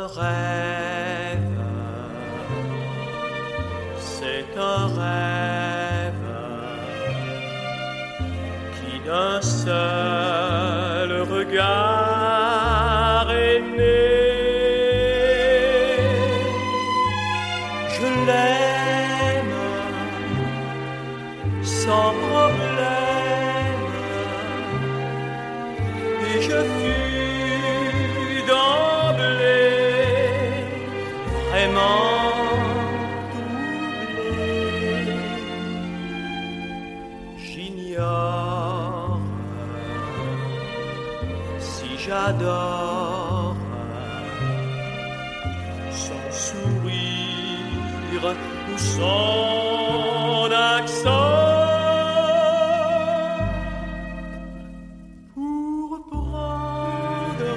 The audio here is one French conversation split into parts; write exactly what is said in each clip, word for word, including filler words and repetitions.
rêve, c'est un rêve qui d'un seul regard est né. Je l'aime sans problème et je fus d'emblée vraiment doublé. J'ignore si j'adore son sourire ou son accent. Pour prendre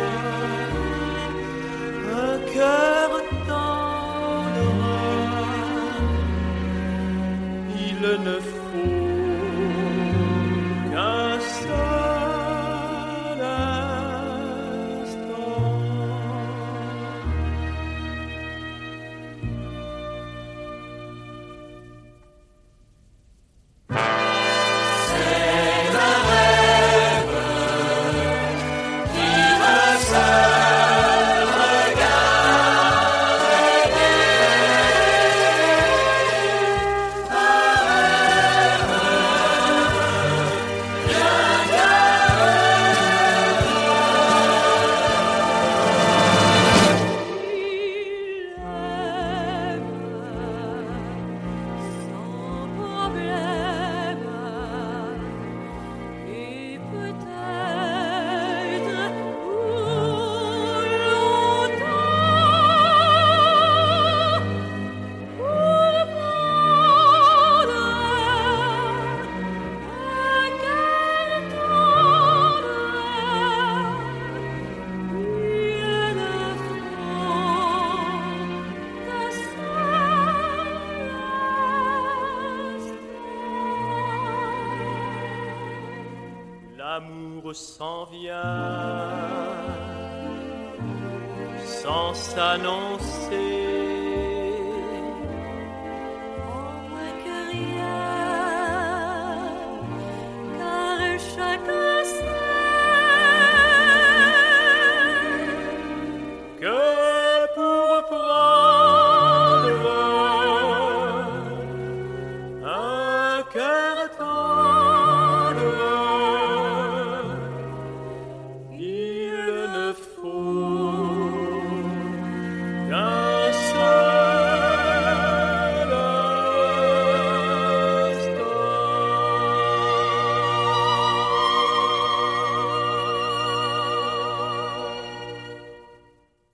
un cœur tendre, il ne faut qu'un seul instant. L'amour s'en vient sans s'annoncer.